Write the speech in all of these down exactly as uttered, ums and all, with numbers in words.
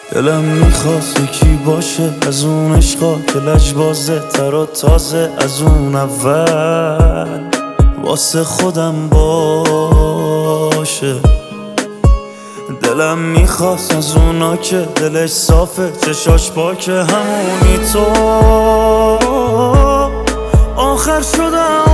دلم میخواست یکی باشه از اون عشقا که لجبازه تر و تازه از اون اول واسه خودم باشه. دلم میخواست از اونا که دلش صافه چشاش پاکه همونی تو آخر شدم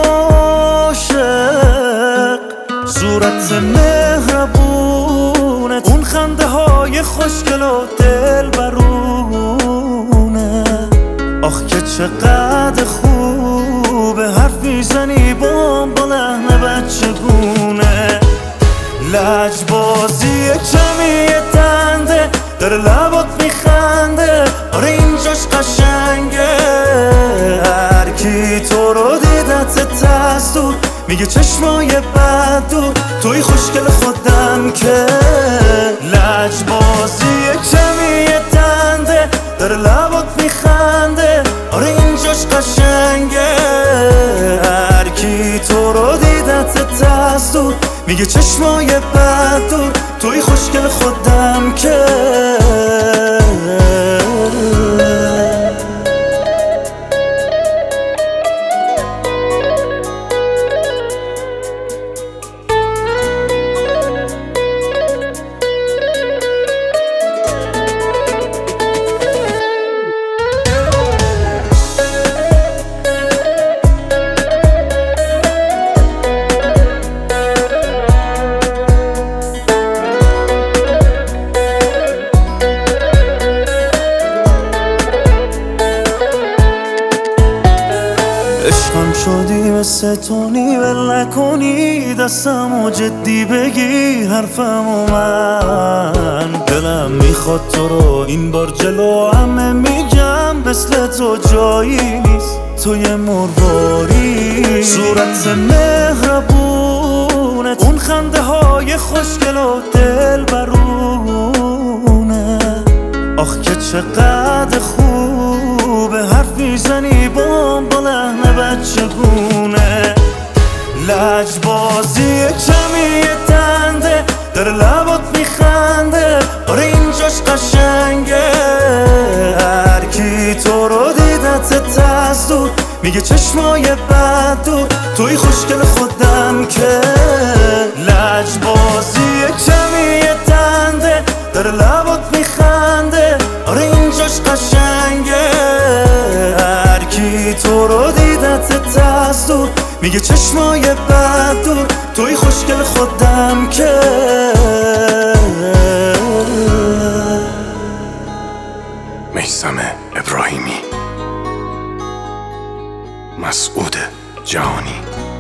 عاشق. صورت مهربونت اون خنده های خوشگل و دل برونه، آخ که چقدر خوبه حرف میزنی بام با لحن بچگونه. لجبازی کمی دنده داره لبات میخنده، آره اینجاش قشنگه. هرکی تو رو دیدت دستور میگه چشمای بد دور توی خوشگل خودم که. لجبازی کمی دنده داره لبات میخنده، آره اینجاش قشنگه. هرکی تو رو دیدت دستور میگه چشمای بد دور توی خوشگل خودم که. عشقم شدی مثل تونی ول نکنی دستم و جدی بگی حرفم و من. دلم میخواد تو رو این بار جلو همه میگم مثل تو جایی نیست توی مرواری. صورت مهربونت اون خنده های خوشگل و دل برونه، آخ که چقدر خوبه حرف میزنی بام با لحن بچگونه. لجبازی کمی دنده داره لبات میخنده، آره اینجاش قشنگه. هرکی تو رو دیدت دستور میگه چشمای بد دور توی خوشگل خودم که. لجبازی کمی دنده داره لبات میخنده، آره اینجاش قشنگه. هرکی تو رو دیدت دستور میگه چشمای بد دور توی خوشگل خودم که. میثم ابراهیمی، مسعود جهانی.